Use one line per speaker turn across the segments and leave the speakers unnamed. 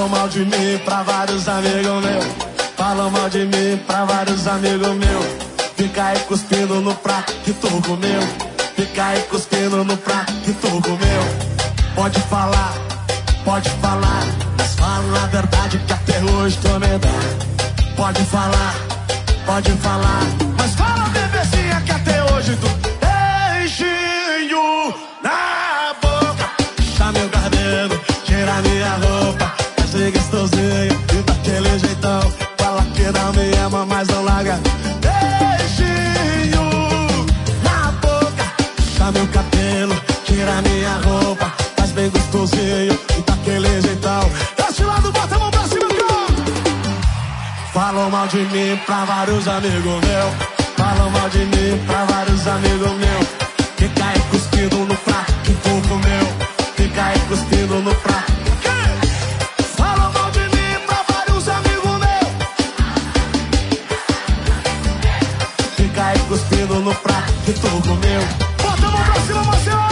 Falam mal de mim pra vários amigos meus. Falam mal de mim pra vários amigos meus. Fica aí cuspindo no prato que tu comeu. Fica aí cuspindo no prato que tu comeu. Pode falar, mas fala a verdade que até hoje tu me dá. Pode falar, mas fala bebezinha que até hoje tu beijinho na boca. Puxa meu cabelo, tira minha roupa, faz ser gostosinho e daquele jeitão. Fala que não me ama, mas não larga. Beijinho na boca. Puxa meu cabelo, tira minha roupa, faz bem gostosinho e daquele jeitão. Desse lado, bota a mão pra cima, cara. Falam mal de mim pra vários amigos meus. Falam mal de mim pra vários amigos meus. Fica aí cuspindo no prato que tu comeu. Fica aí cuspindo no prato. Falam mal de mim pra vários amigos meus. Fica aí cuspindo no prato que tu comeu. Bota a mão pra cima, Marcelo.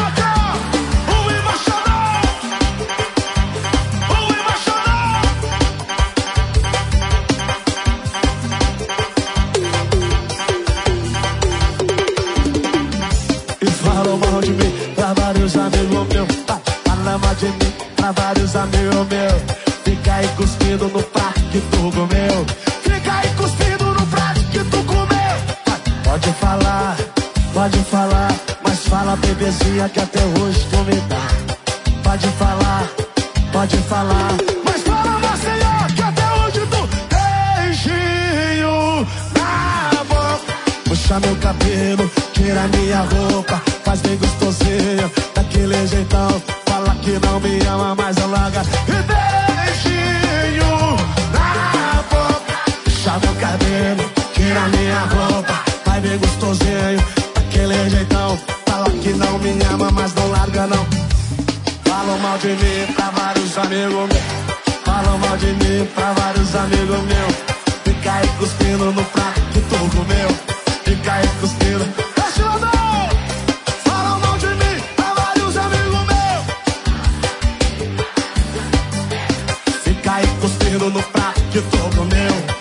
Falam mal de mim pra vários amigos meus. Falam mal de mim pra vários amigos meus. Fica aí cuspindo no prato que tu comeu. Fica aí cuspindo no prato que tu comeu. Pode falar, mas fala bebezinha que até hoje tu me dá. Pode falar, mas fala Maceió que até hoje tu beijinho na boca. Puxa meu cabelo, tira minha roupa, faz bem gostosinho, daquele jeitão. Fala que não me ama, mas não larga. E beijinho na boca. Puxa meu cabelo, tira minha roupa, faz bem gostosinho, daquele jeitão. Fala que não me ama, mas não larga não. Falam mal de mim pra vários amigos meus. Falam mal de mim pra vários amigos meus. Fica aí cuspindo no prato que tu comeu. Fica aí cuspindo. Deixa eu andar. Falam mal de mim pra vários amigos meus. Fica aí cuspindo no prato que tu comeu.